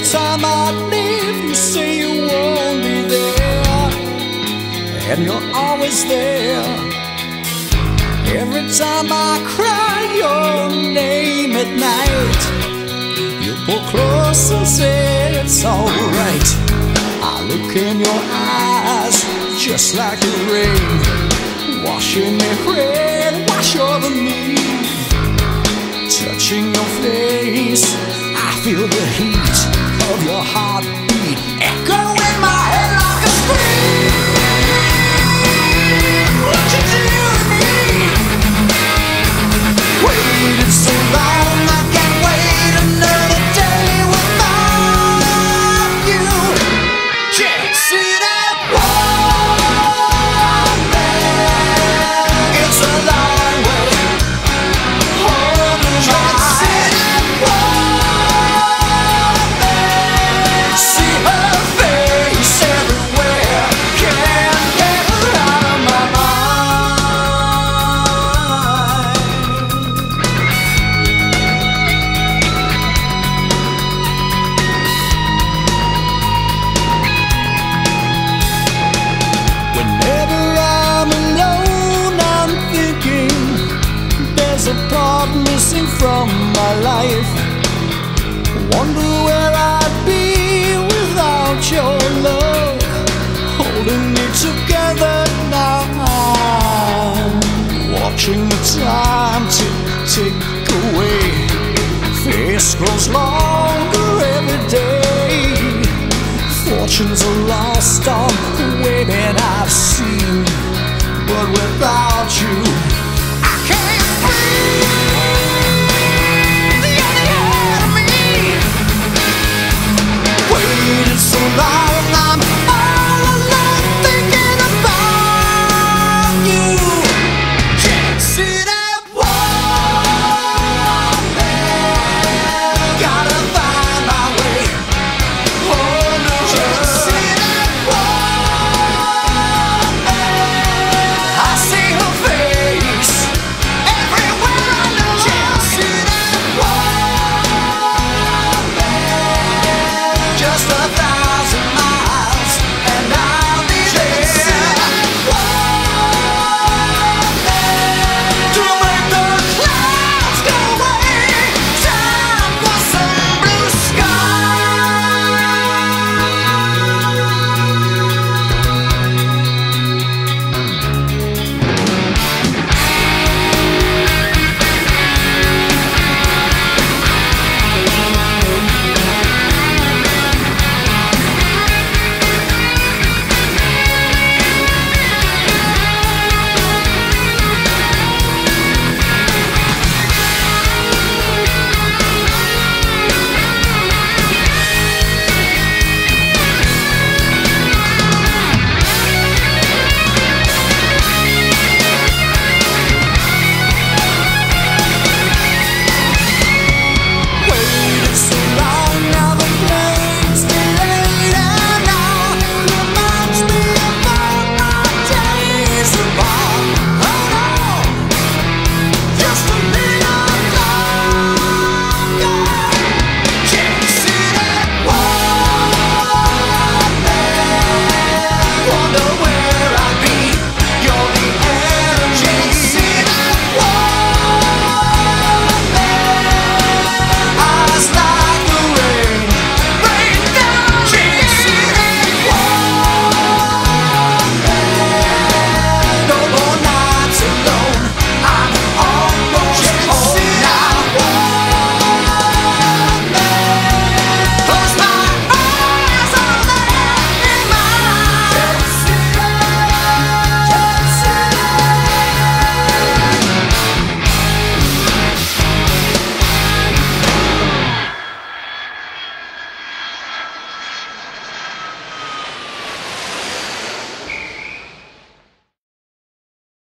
time I leave, you say you won't be there, and you're always there. Every time I cry your name at night, you pull close and say it's alright. I look in your eyes just like the rain, washing me clean, wash over me. Touching your face, I feel the heat of your heartbeat echo in my head like a scream. What you do to me? Waited so long, I can't wait another day without you. Can't see that one man. It's a long way. Can't see that one man. See her face everywhere. Can't get her out of my mind. Whenever I'm alone, I'm thinking there's a part missing from my life. Wonder where I'd be without your love, holding me together now. Watching the time tick away, face grows longer every day. Fortunes are lost on the women I've seen, but without you, I can't breathe. You're the enemy. Waited so long.